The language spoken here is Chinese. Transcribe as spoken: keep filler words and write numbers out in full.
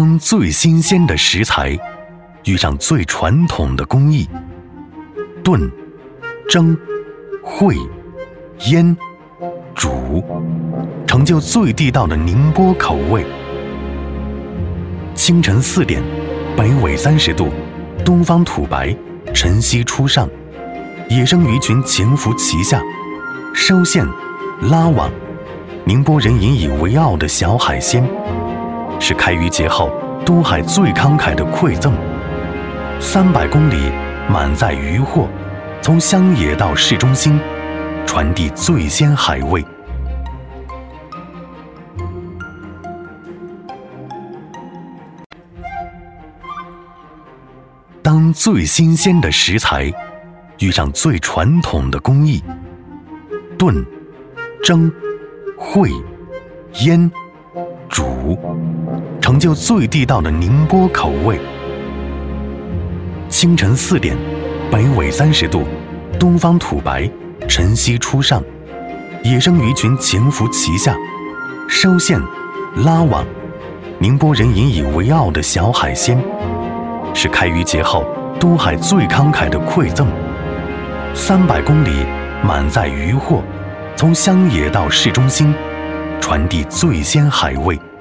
当最新鲜的食材遇上最传统的工艺，炖、蒸、烩、腌、煮，成就最地道的宁波口味。清晨四点，北纬三十度，东方土白，晨曦初上，野生鱼群潜伏其下，收线、拉网，宁波人引以为傲的小海鲜，是开渔节后东海最慷慨的馈赠。三百公里满载渔获，从乡野到市中心，传递最鲜海味。当最新鲜的食材遇上最传统的工艺，炖、蒸、烩、腌、煮，成就最地道的宁波口味。清晨四点，北纬三十度，东方土白，晨曦初上，野生鱼群潜伏其下，收线、拉网，宁波人引以为傲的小海鲜，是开渔节后东海最慷慨的馈赠。三百公里满载渔获，从乡野到市中心，传递最鲜海味。